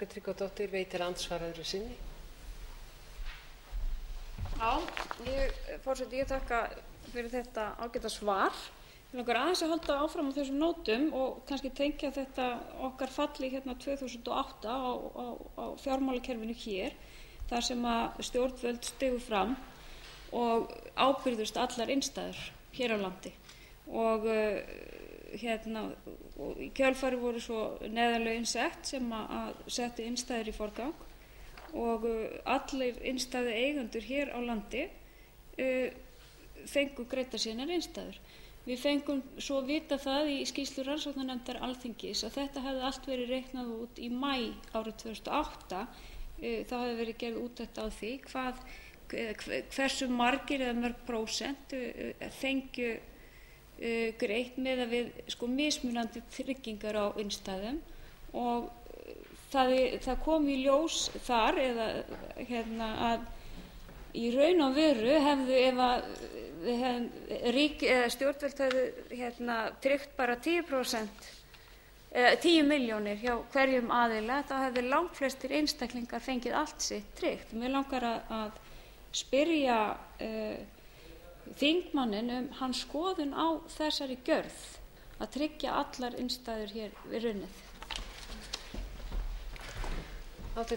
Tryggvadóttir veitir andsvar öðru sinni. Forseti, ég þakka fyrir þetta ágæta svar. Mig langar aðeins að halda áfram á þessum nótum og kannski tengja þetta okkar falli hérna 2008 á fjármálakerfinu hér, þar sem að stjórnvöld stigu fram og ábyrgðust allar innstæður hér á landi. Og í kjölfari voru svo neyðarlögin sett sem að setti innstæður í forgang og allir innstæðu eigendur hér á landi fengu greiddar sínar innstæður. Við fengum svo vita það í skýrslu rannsóknarnefndar Alþingis að þetta hefði allt verið reiknað út í maí árið 2008. Þá hefði verið gerð úttekt á því hversu margir eða mörg prósent fengju greitt miðað við mismunandi tryggingar á innstæðum og það kom í ljós þar að í raun og veru hefðu ef að stjórnvöld hefðu tryggt bara 10% 10 milljónir hjá hverjum aðila, þá hefðu langflestir einstaklingar fengið allt sitt tryggt. Mig langar að spyrja þingmanninn hans skoðun á þessari gjörð að tryggja allar innstæður hér við runnið.